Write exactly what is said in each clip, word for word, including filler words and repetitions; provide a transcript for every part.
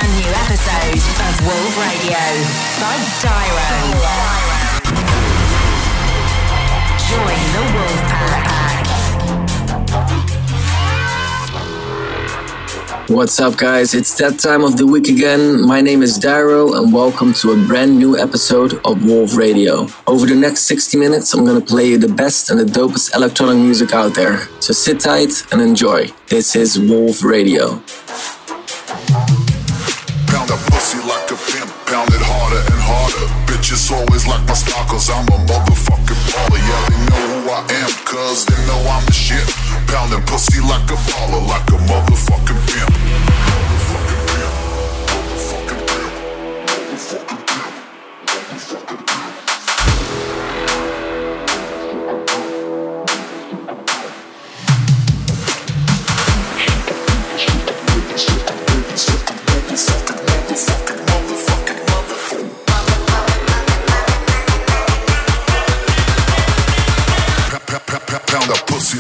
brand new episode of Wolf Radio by Dyro. Join the Wolf Pack. What's up, guys? It's that time of the week again. My name is Dyro and welcome to a brand new episode of Wolf Radio. Over the next sixty minutes, I'm gonna play you the best and the dopest electronic music out there. So sit tight and enjoy. This is Wolf Radio. Pound that pussy like a pimp, pound it harder and harder. Bitches always like my style cause I'm a motherfucking baller. Yeah, they know who I am cause they know I'm the shit. Pounding pussy like a baller, like a motherfucking pimp. Motherfucking pimp, motherfucking pimp, motherfucking pimp, motherfucking pimp. Pound that pussy.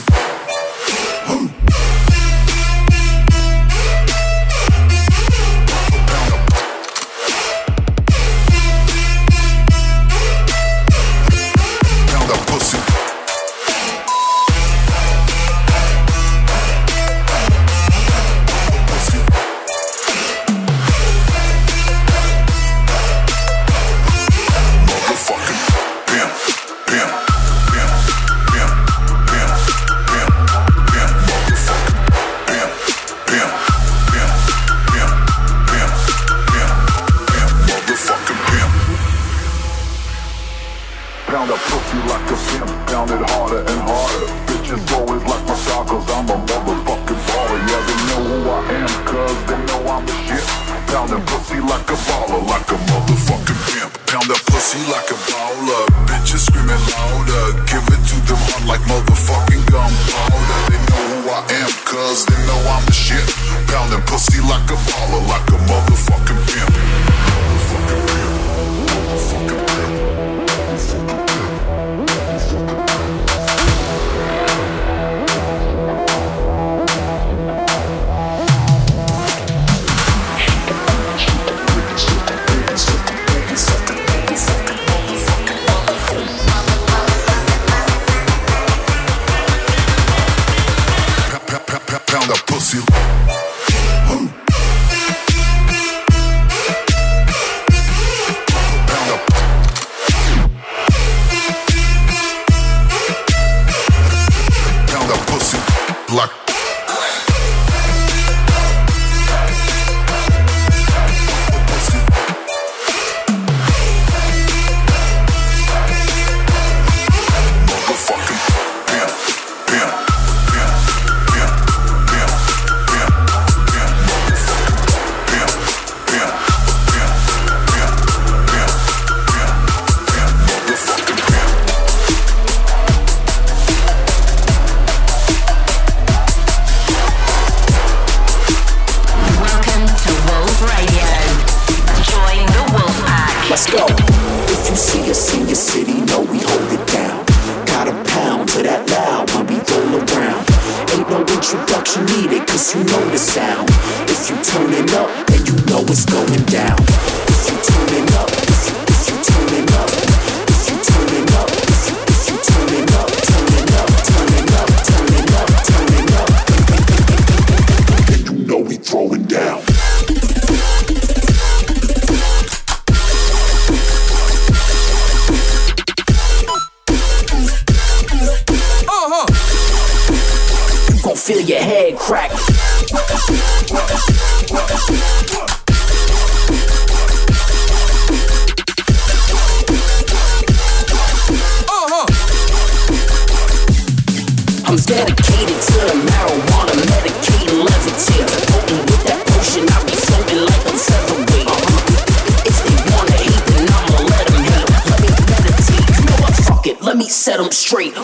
Set them straight.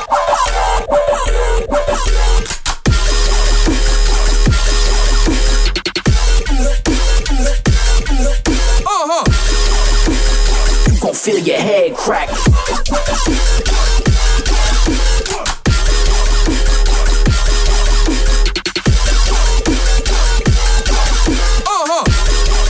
feel your head crack. Uh-huh.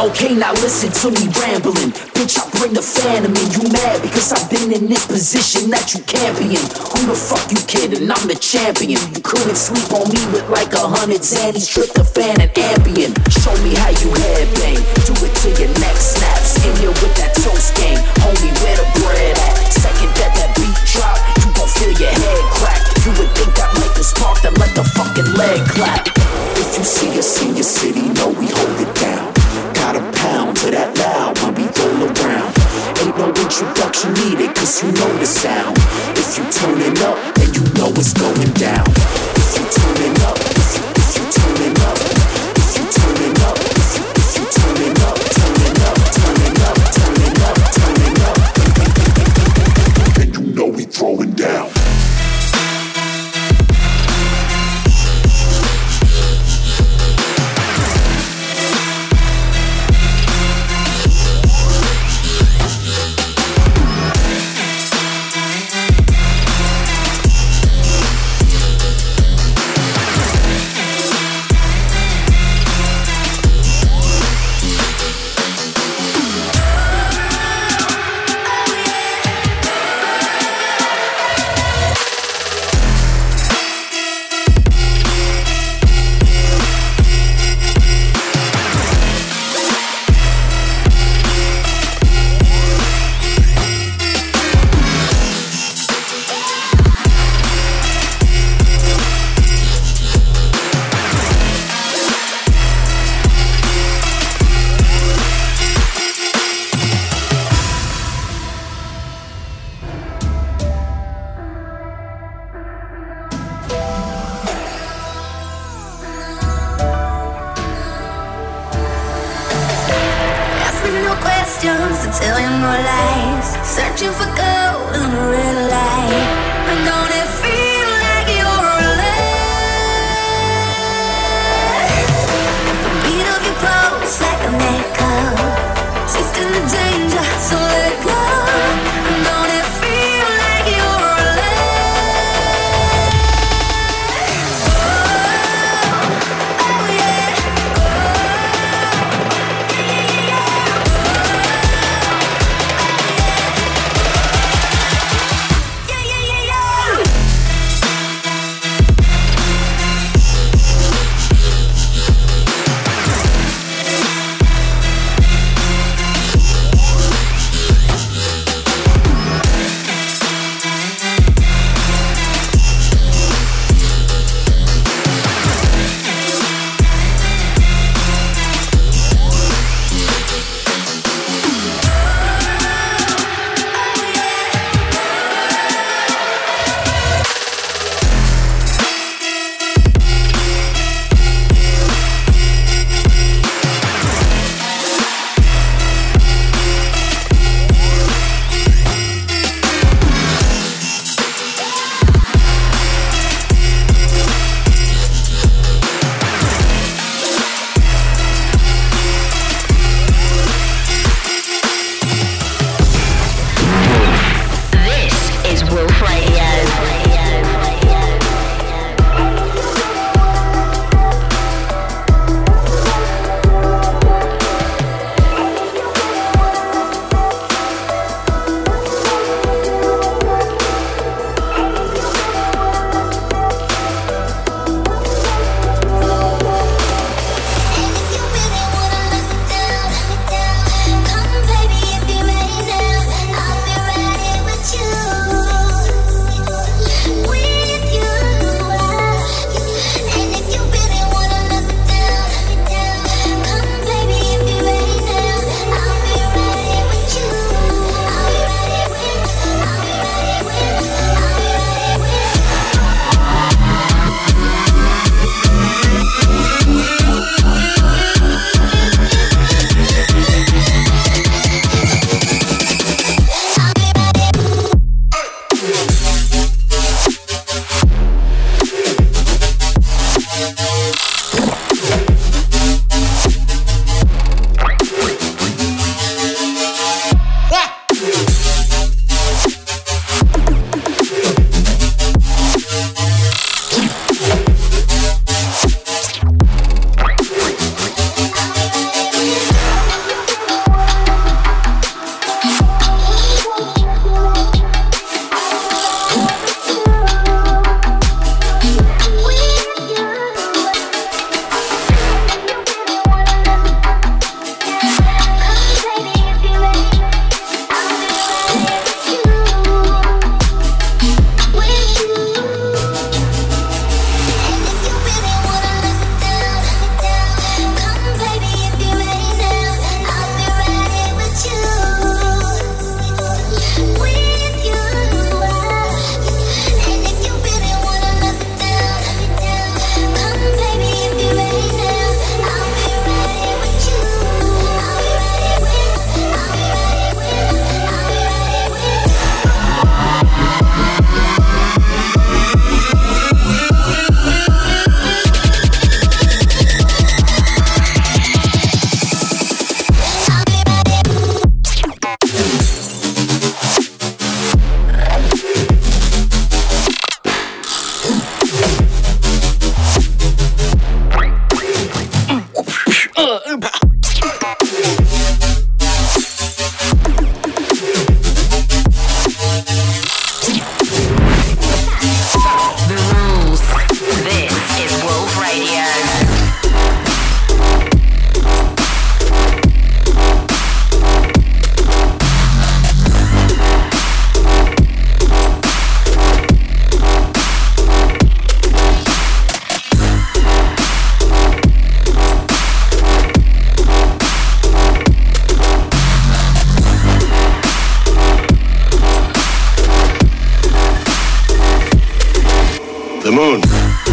Okay, now listen to me rambling. Bitch, I bring the phantom in. You mad because I've been in this position that you can't be in. Who the fuck you kidding? I'm the champion. You couldn't sleep on me with like a hundred Xannies, tryptophan and Ambien. Show me how you headbang. Do it till your neck snaps. In here with that toast game. Homie, where the bread at? Second that that beat drop, you gon' feel your head crack. You would think that make a spark, then let the fucking leg clap. If you see us in your city, know we hold it down. Got a pound to that loud when we roll around. Ain't no introduction needed, cause you know the sound. If you turning up, then you know it's going down. If you turning up, if you, if you turning up, if you turning up, if you, if you turning up, turning up, turning up, turning up, turning up, then you know we throwing down. The moon.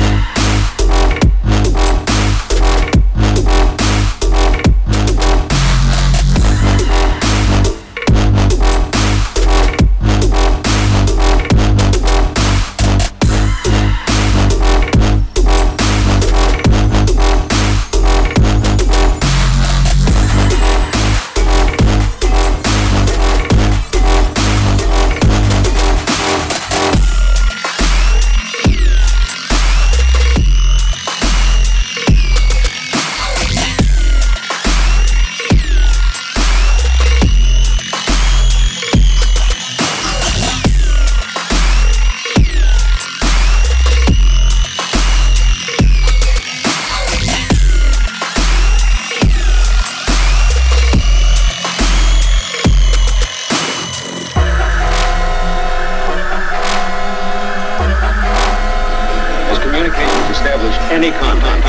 Any contact.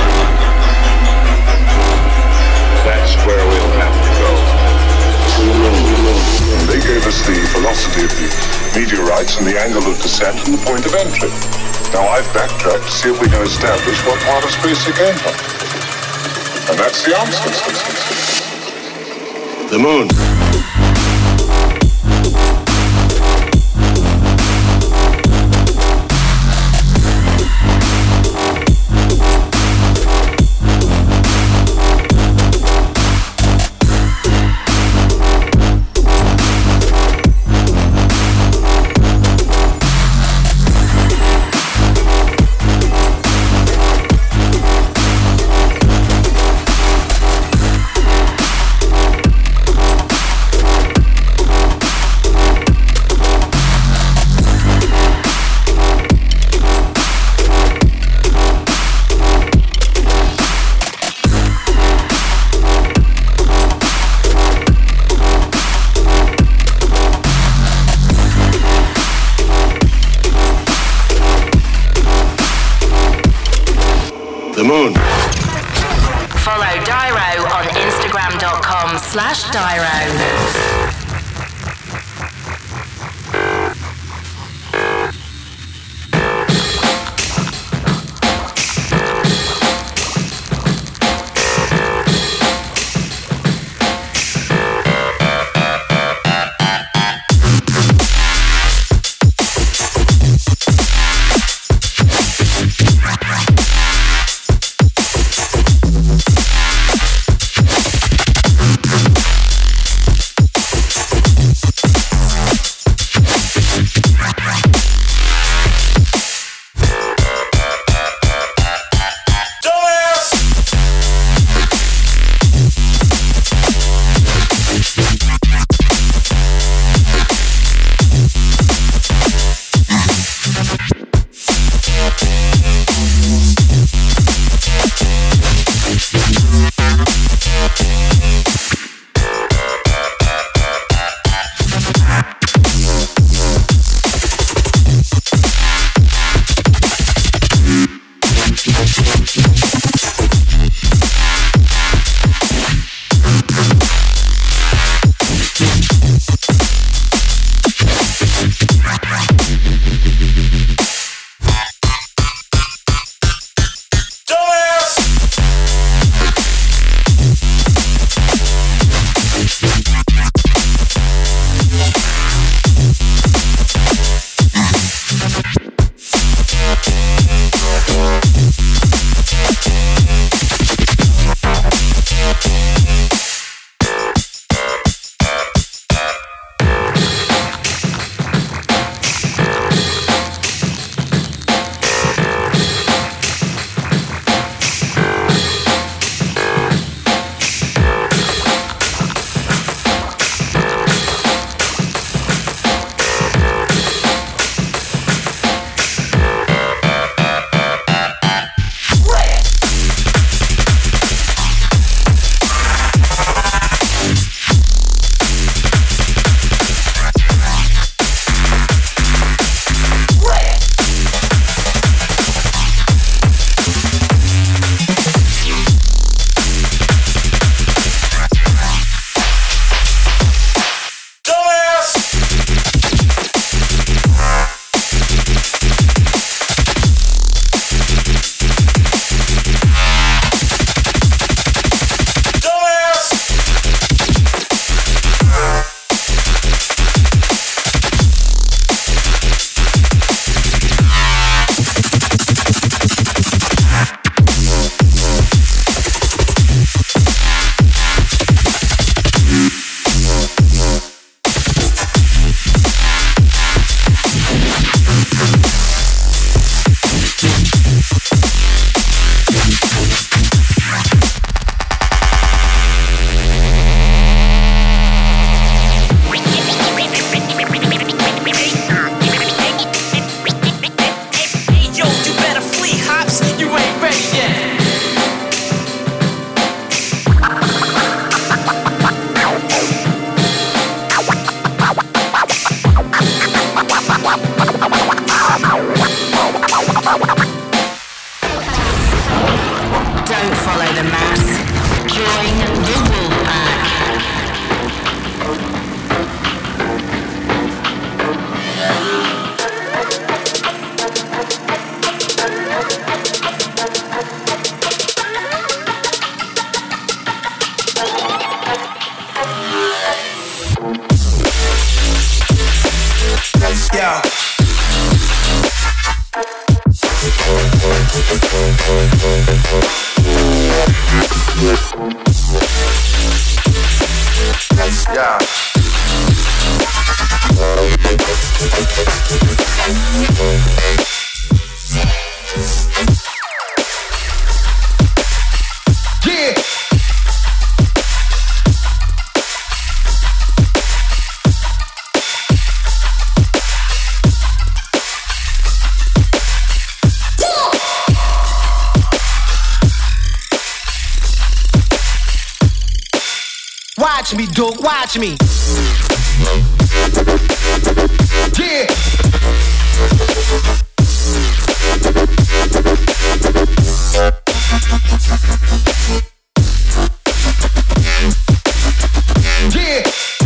That's where we'll have to go. They gave us the velocity of the meteorites and the angle of descent and the point of entry. Now I've backtracked to see if we can establish what part of space they came from. And that's the answer. The moon. The moon. Follow Dyro on Instagram.com slash Dyro. Watch me, Duke, watch me. Yeah. Yeah.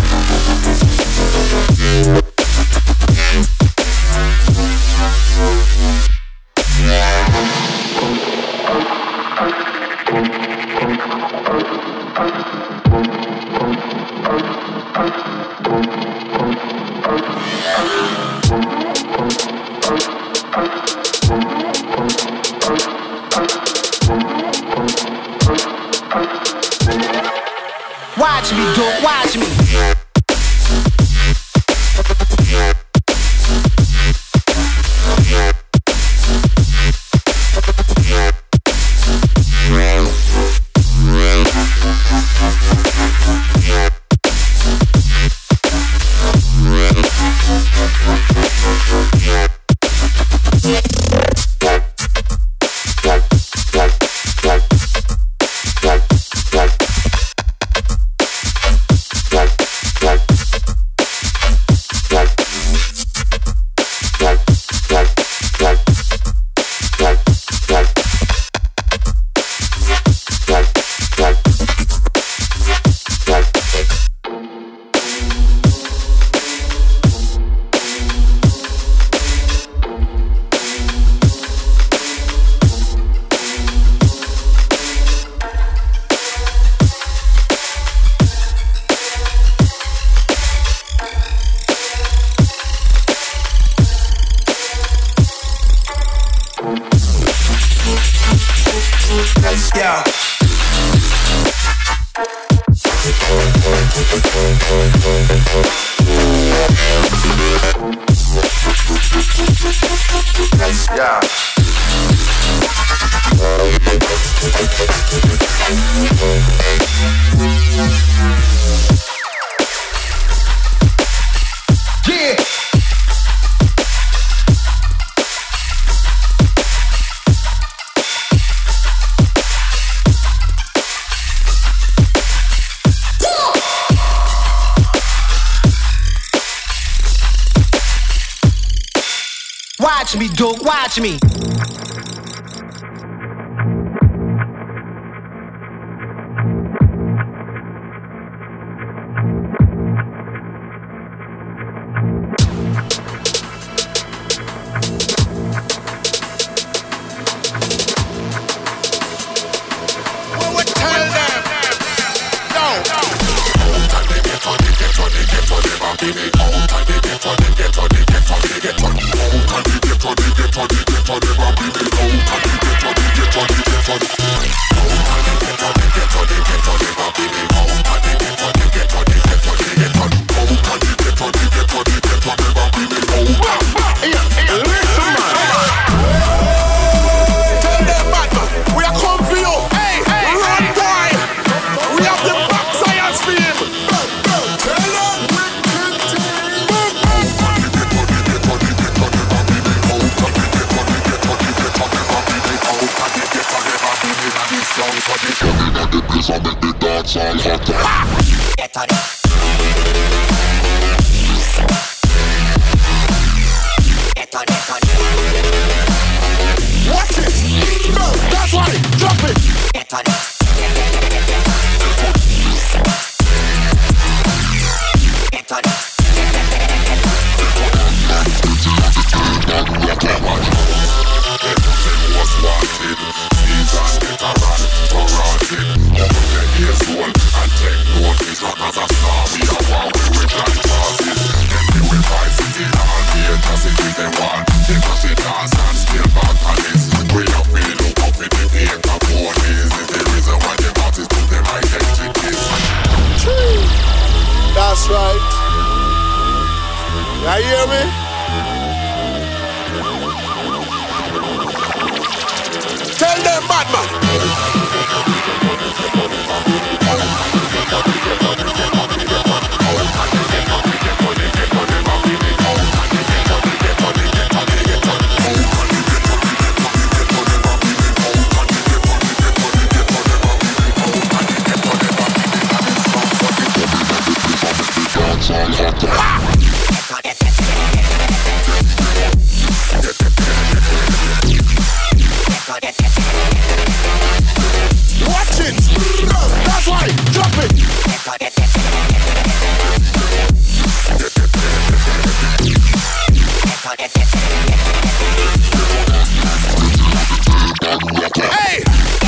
Watch me, Duke, watch me. Yeah. Yeah. Yeah. Watch me, Duke, watch me. That's right. You hear me? Tell them, madman. Watch it! That's right! Drop it! Hey!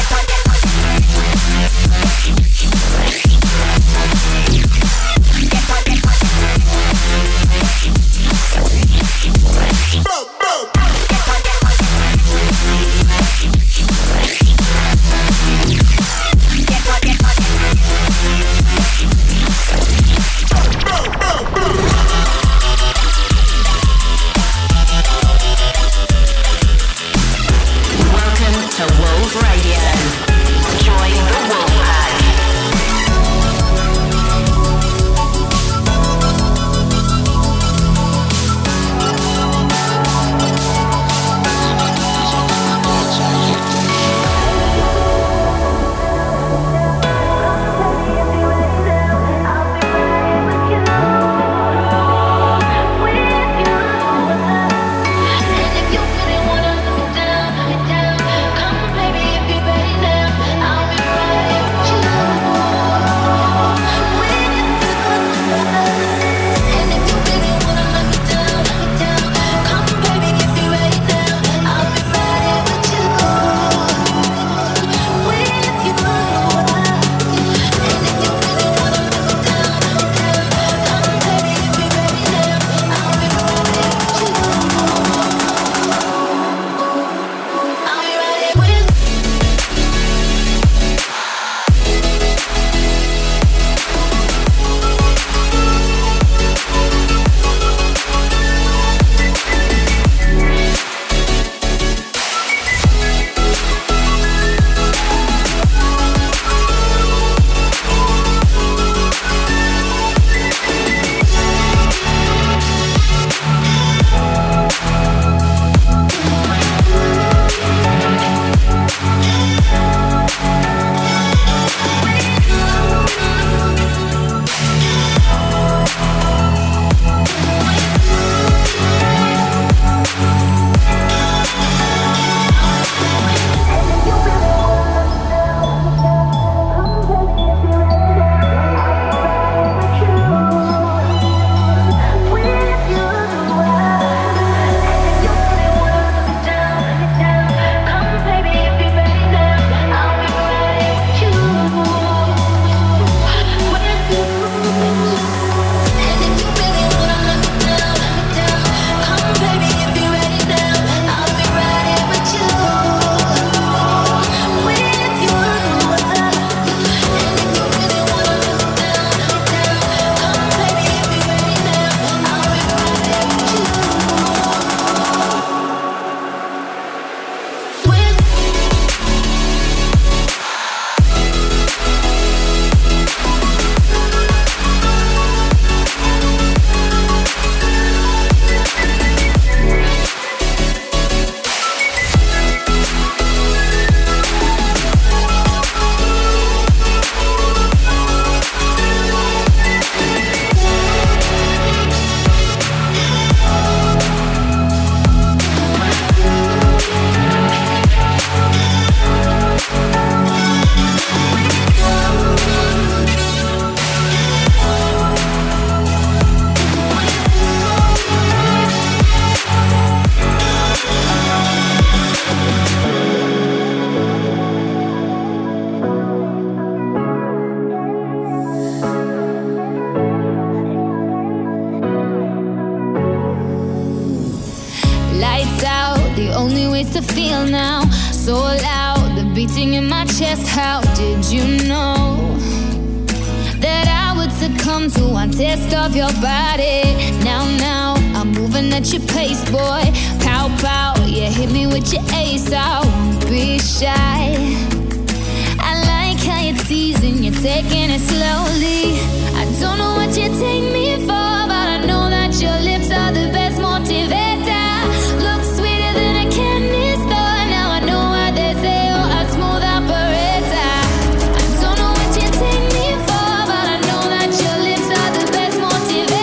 to feel now, so loud, the beating in my chest. How did you know that I would succumb to one test of your body? Now, now, I'm moving at your pace, boy. Pow, pow, you hit me with your ace. I won't be shy. I like how you're teasing, you're taking it slowly. I don't know what you take me for, but I know that your lips are the best motivator. Look sweeter than a candy store. Now I know what they say, oh, a smooth operator. I don't know what you take me for, but I know that your lips are the best motivator.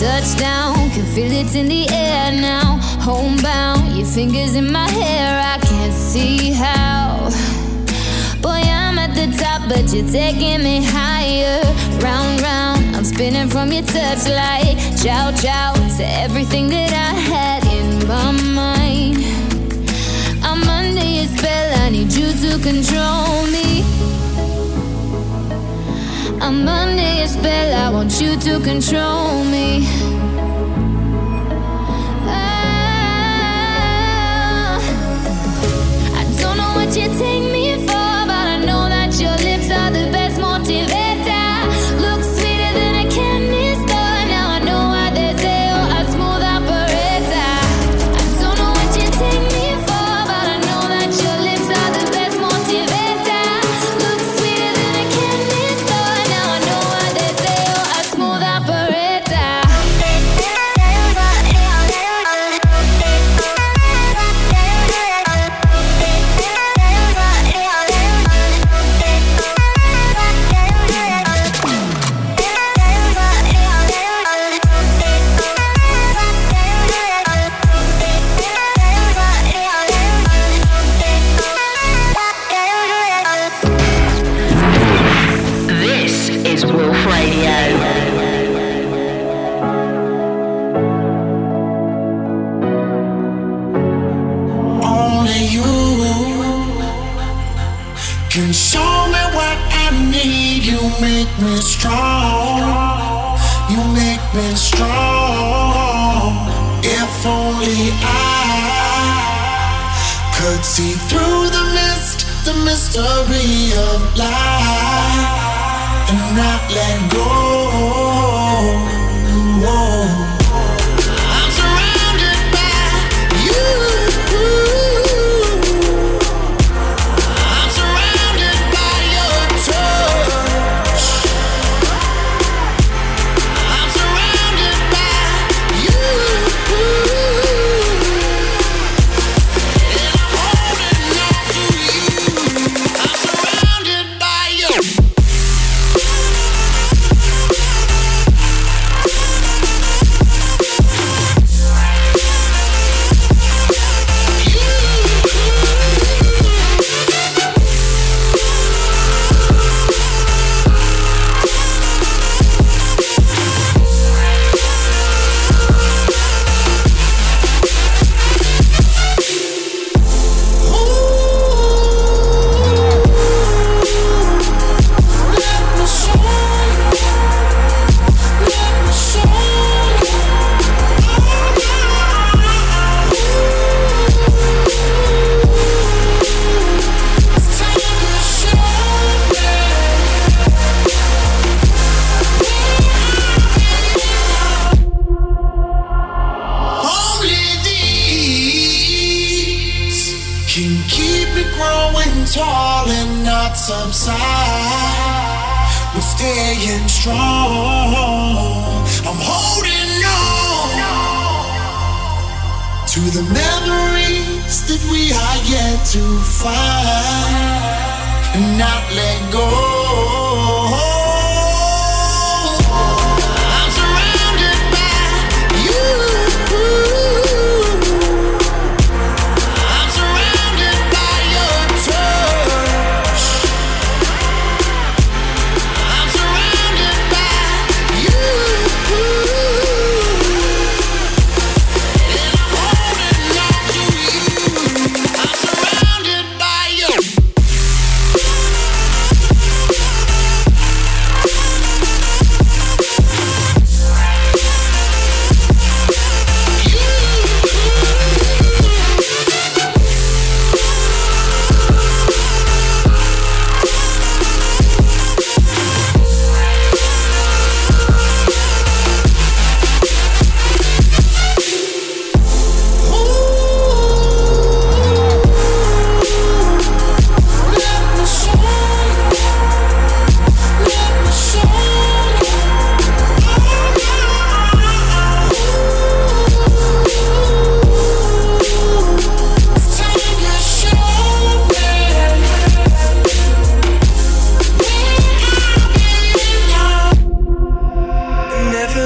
touchdown, can feel it in the air now. Homebound, your fingers in my hair, I can't see how. Boy, I'm at the top, but you're taking me higher. Round, round, I'm spinning from your touch like chow, chow to everything that I had in my mind. I'm under your spell, I need you to control me. I'm under your spell, I want you to control me. Oh, I don't know what you take me for, but I know that your lips are the best motivator. Look sweeter than a candy store. Now I know why they say you're a smooth operator. I don't know what you take me for, but I know that your lips are the best motivator. Look sweeter than a candy store. Now I know why they say you're a smooth operator. This is Wolf Radio. Only you can show me what I need. You make me strong. You make me strong. If only I could see through the mist, the mystery of life, and not let go. I'm surrounded by you. I'm surrounded by your touch. I'm surrounded by you. And I'm holding on to you. I'm surrounded by you. Only these can keep me growing tall and not subside. We're staying strong. I'm holding on to the memories that we are yet to find and not let go. I'm surrounded by you. I'm surrounded by your touch. I'm surrounded by you. And I'm holding on to you. I'm surrounded by you.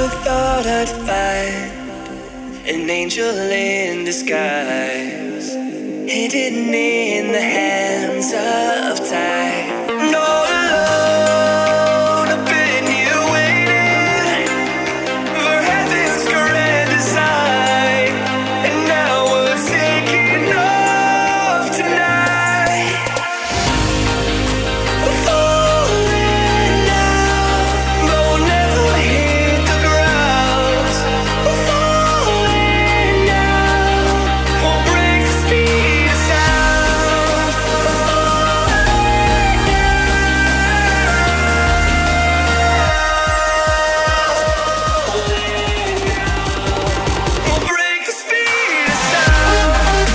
thought I'd find an angel in disguise, hidden in the hands of time. No alone, I've been here waiting for heaven's grand design, and now we're taking off tonight. We're falling now, but we'll never hit the ground. We're falling now, we'll break the speed of sound. We're falling now, we'll break the speed of sound.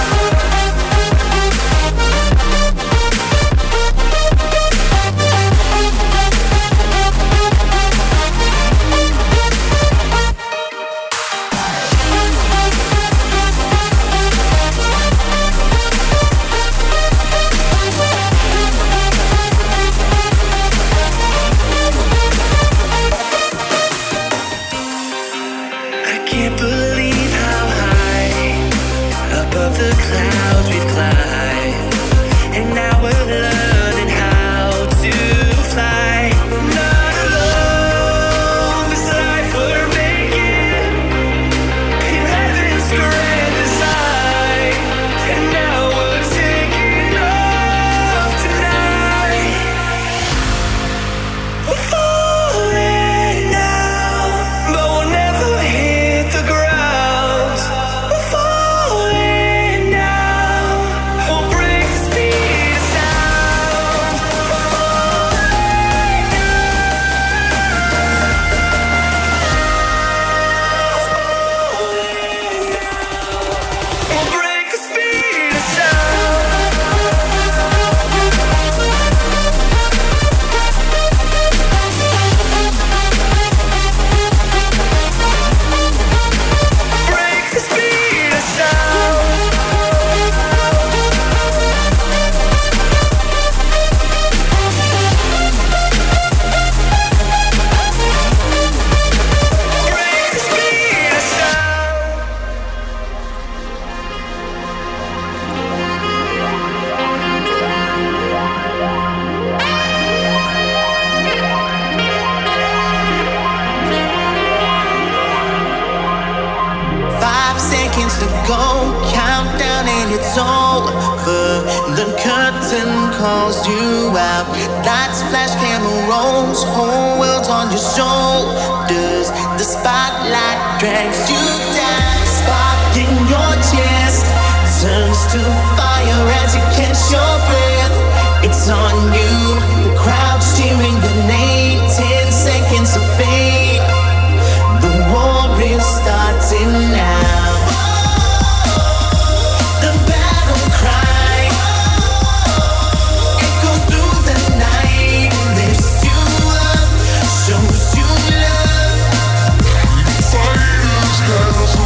I can't believe how high above the clouds we've climbed, and now we're learning how to fly. Not alone, this life we're making in heaven's grand design, and now we're taking off tonight. We're falling now, but we'll never hit the ground. We're falling now, we'll break the speed of sound. We're falling now, we'll break the speed of sound. Break the speed of sound. Break the speed of sound. Five seconds to go, countdown and it's over. The curtain calls you out. Lights flash, camera rolls, whole world's on your shoulders. The spotlight drags you down. Spark in your chest turns to fire as you catch your breath. It's on you, the crowd cheering your name. Ten seconds to fade. The war is starting now. The battle cry echoes through the night, lifts you up, shows you love. Fighters gather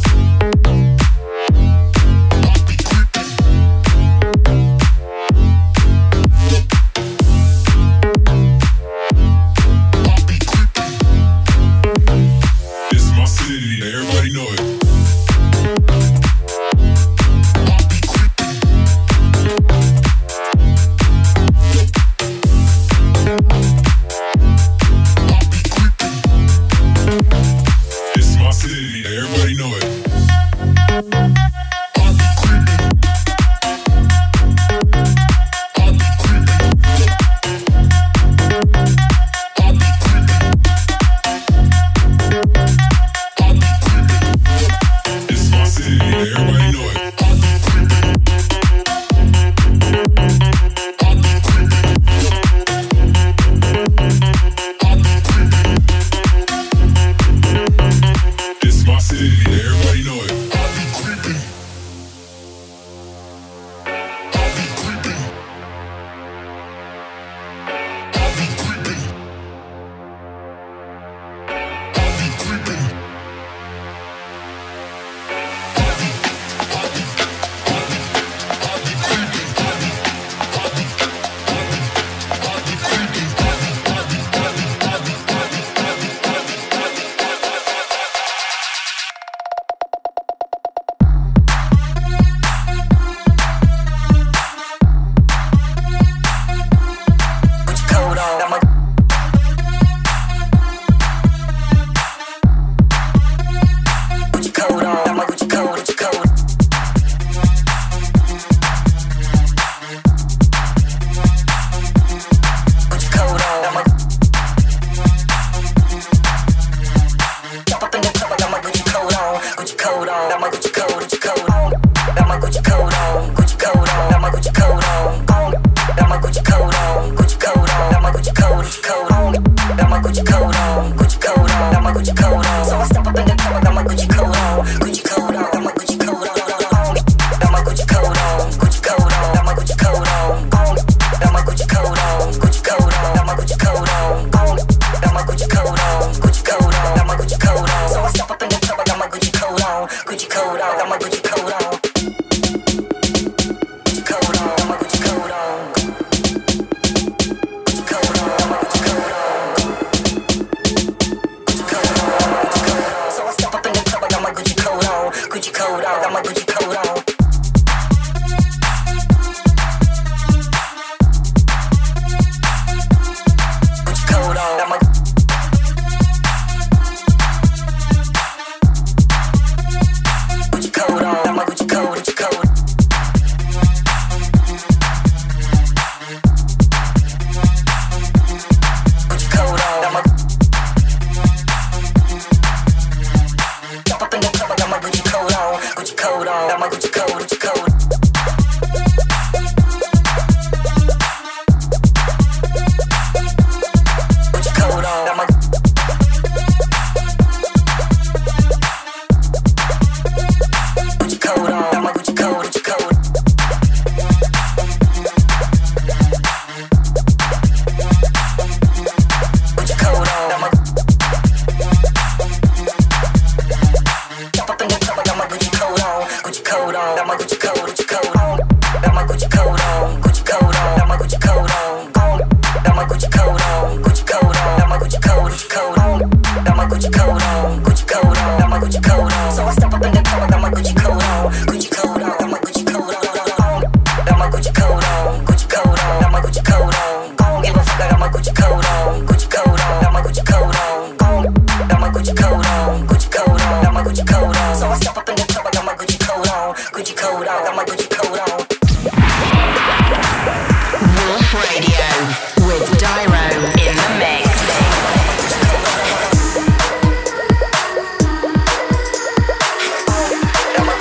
Wolf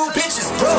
new bitches, bro.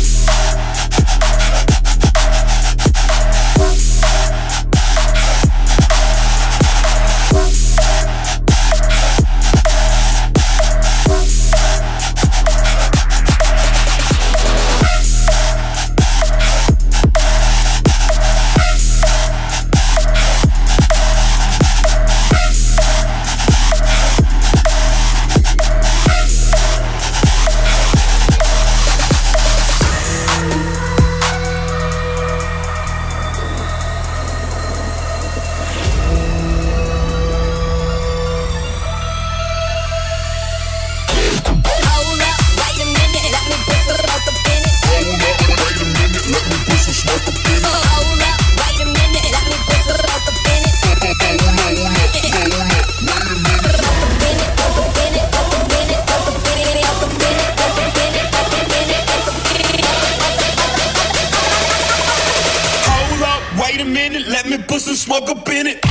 Smoke up in it.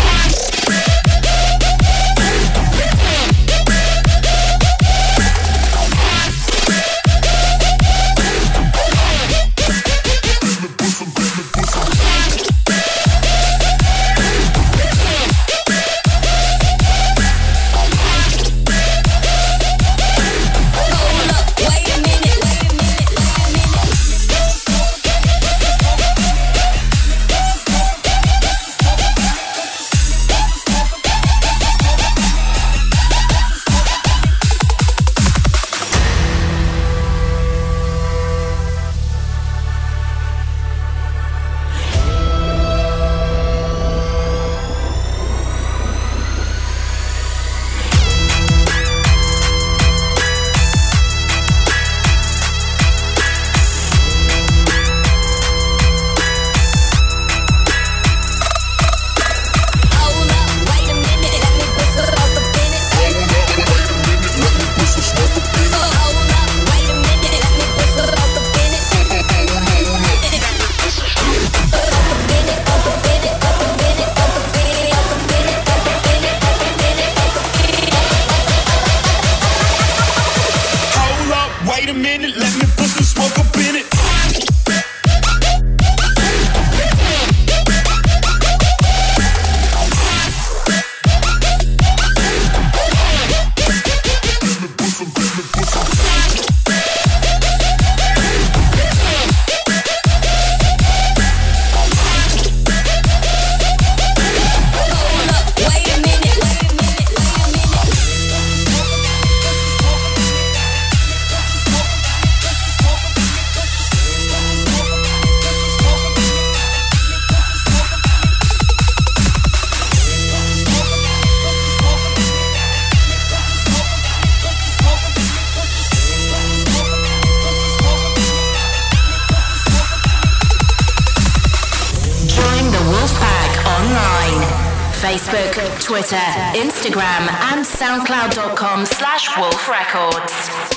Facebook, Twitter, Instagram, and soundcloud.com slash Wolf Records.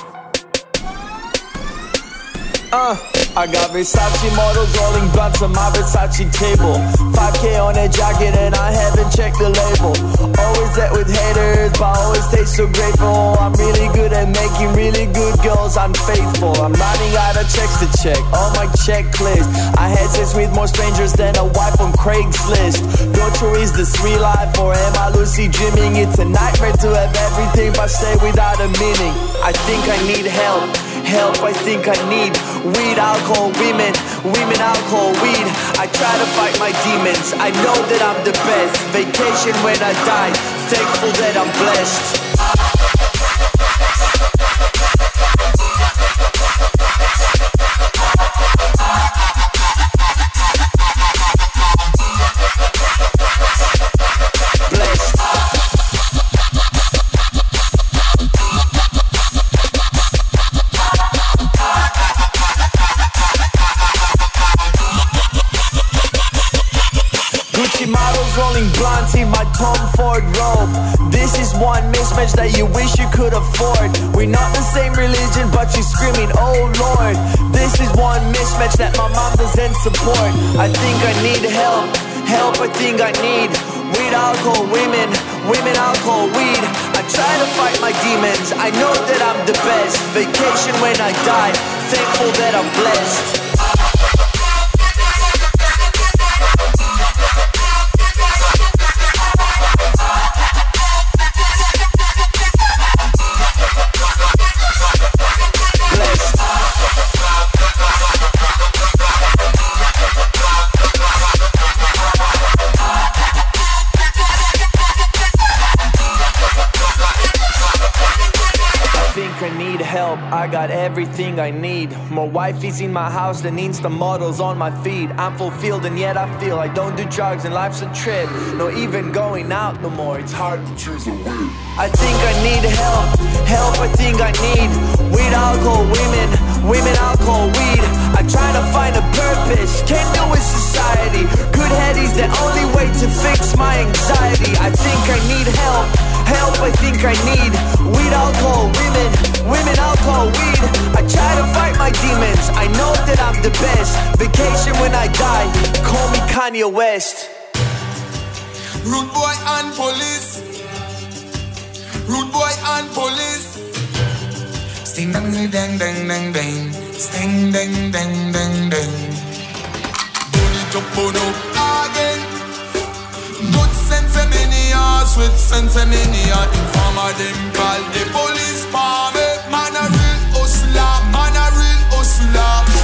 Uh, I got Versace models rolling blunts on my Versace table. five K on a jacket and I haven't checked the label. Always that with haters, but always stay so grateful. I'm really good at making really good girls unfaithful. I'm running out of checks to check on my checklist. I had sex with more strangers than a wife on Craigslist. Torture is the sweet life, or am I Lucy dreaming? It's a nightmare to have everything but stay without a meaning. I think I need help. Help I think I need. Weed, alcohol, women. Women, alcohol, weed. I try to fight my demons. I know that I'm the best. Vacation when I die. Thankful that I'm blessed. Blunts in my Tom Ford robe. This is one mismatch that you wish you could afford. We're not the same religion, but she's screaming, oh Lord. This is one mismatch that my mom doesn't support. I think I need help. Help I think I need. Weed, alcohol, women. Women, alcohol, weed. I try to fight my demons. I know that I'm the best. Vacation when I die. thankful that I'm blessed. I got everything I need. More wifeys in my house than Insta models on my feed. I'm fulfilled and yet I feel I don't do drugs and life's a trip. No even going out no more, it's hard to choose a way. I think I need help, help I think I need. Weed, alcohol, women, women, alcohol, weed. I try to find a purpose, can't do it society. Good head is the only way to fix my anxiety. I think I need help, help I think I need. Weed, alcohol, women, women, alcohol, weed. I try to fight my demons, I know that I'm the best. Vacation when I die, call me Kanye West. Rude boy and police. Rude boy and police. Sting dang dang dang dang dang. Sting dang dang dang dang. Bunny jump on up again. Good sense and many are sweet sense and many are informer them call the police for me. Man a real hustler, man a real hustler.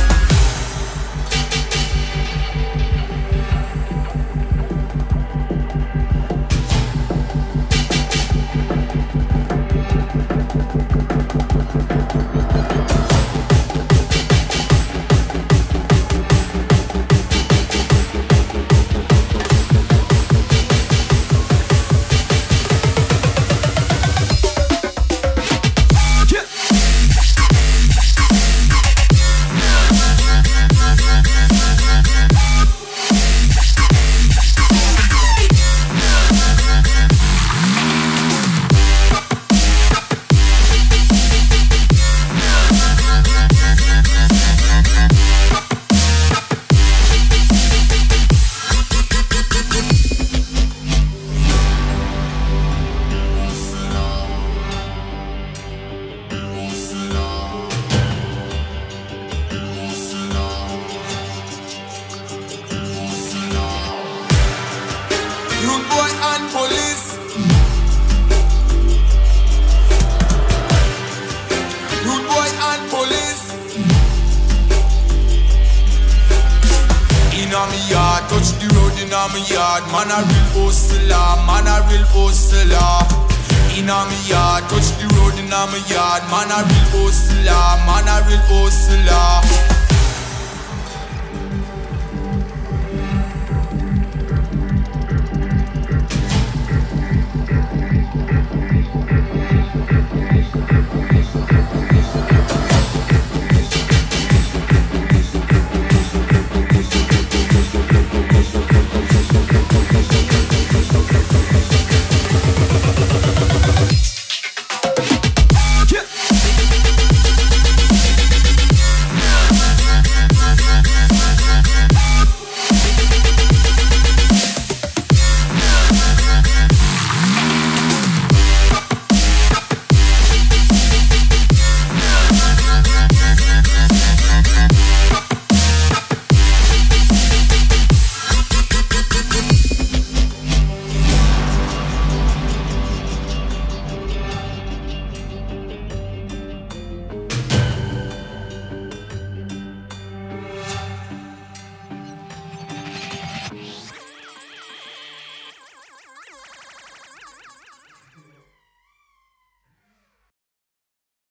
Man a real hustler, man a real hustler. Inna me yard, touch the road inna me yard. Man a real hustler, man a real hustler.